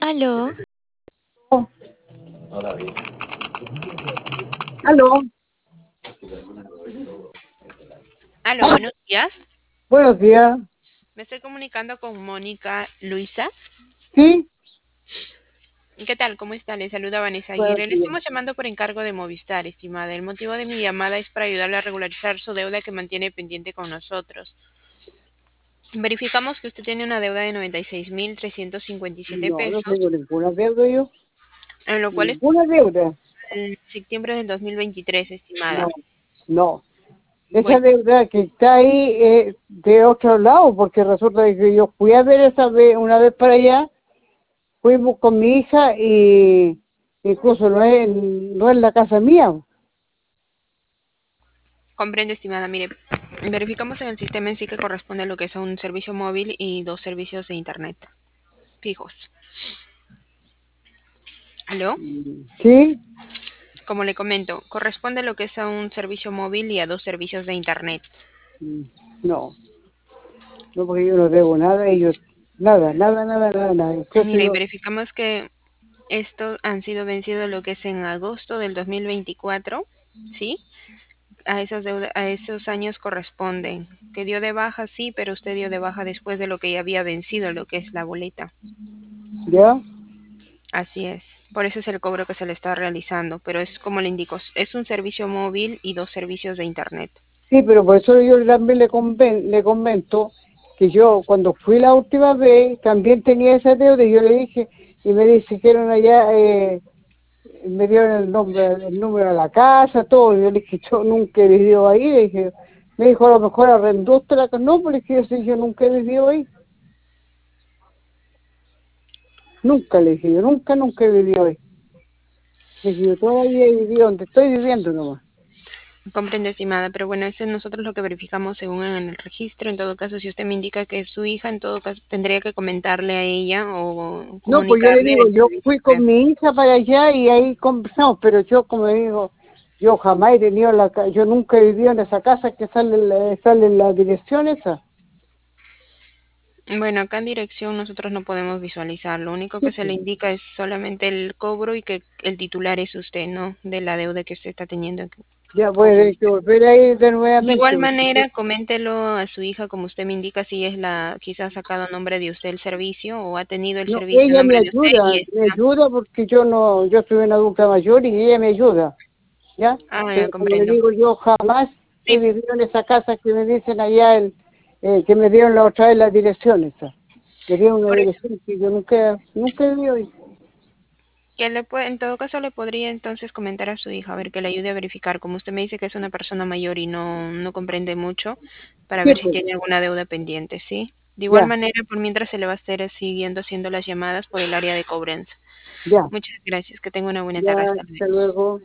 Aló, Aló, Aló, buenos días. buenos días. Me estoy comunicando con Mónica Luisa. Sí, ¿Qué tal? ¿Cómo está? Le saluda Vanessa buenos Aguirre. Le días. estamos llamando por encargo de Movistar, estimada. El motivo de mi llamada es para ayudarle a regularizar su deuda que mantiene pendiente con nosotros. Verificamos que usted tiene una deuda de 96.357 No, no tengo pesos, ninguna deuda yo. en lo cual es Ninguna deuda. en septiembre del 2023, estimada. No, no. Esa Bueno, deuda que está ahí de otro lado, porque resulta que yo fui a ver esa vez, una vez para allá, fuimos con mi hija y incluso no es la casa mía. comprende, estimada. Mire, verificamos en el sistema en sí que corresponde a lo que es un servicio móvil y dos servicios de internet fijos. ¿Aló? Sí, Como le comento, corresponde lo que es a un servicio móvil y a dos servicios de Internet. no, no porque yo no debo nada y yo, nada, nada, nada, nada, nada. Incluso Mire, yo, verificamos que estos han sido vencidos lo que es en agosto del 2024, ¿sí? A esos años corresponden. Que dio de baja, sí, pero usted dio de baja después de lo que ya había vencido, lo que es la boleta. ¿ya? Así es. Por eso es el cobro que se le está realizando, pero es como le indico, es un servicio móvil y dos servicios de Internet. Sí, pero por eso yo también le comento que yo cuando fui la última vez también tenía esa deuda y yo le dije, y me dijeron allá, me dieron el número de la casa, todo, y yo le dije, yo nunca he vivido ahí, le dije, me dijo a lo mejor arrendó usted la casa, no, porque yo, sí, yo nunca he vivido ahí, nunca le dije, yo nunca, nunca he vivido ahí, le dije, yo todavía he vivido donde estoy viviendo nomás. Comprende, estimada, pero bueno, eso es nosotros lo que verificamos según en el registro. En todo caso, si usted me indica que es su hija, en todo caso tendría que comentarle a ella o No, pues yo le comunicarle digo, el yo servicio fui que... con mi hija para allá y ahí conversamos, pero yo, como digo, yo jamás he tenido yo nunca he vivido en esa casa que sale en la dirección esa. Bueno, acá en dirección nosotros no podemos visualizar. Lo único Sí, que se le pues. indica es solamente el cobro y que el titular es usted, ¿no? De la deuda que usted está teniendo Ya voy a con tener que Movistar. volver a ir de De igual nuevamente. manera, coméntelo a su hija, como usted me indica, si es la, quizás ha sacado a nombre de usted el servicio o ha tenido el No, servicio a ella nombre de usted y me está. ayuda porque yo no, yo soy una adulta mayor y ella me ayuda, ¿ya? Ah, ya Pero como le comprendo. digo, yo jamás he Sí, vivido en esa casa que me dicen allá, que me dieron la otra vez la dirección esa. Me dieron una por eso. dirección que yo nunca, nunca he vivido ahí. En todo caso le podría entonces comentar a su hija, a ver que le ayude a verificar, como usted me dice que es una persona mayor y no comprende mucho, para Sí, ver si pues, tiene alguna deuda pendiente, ¿sí? De igual ya, manera, por mientras se le va a estar siguiendo haciendo las llamadas por el área de cobranza. ya, Muchas gracias, que tenga una buena ya, tarde. Hasta hasta luego. luego.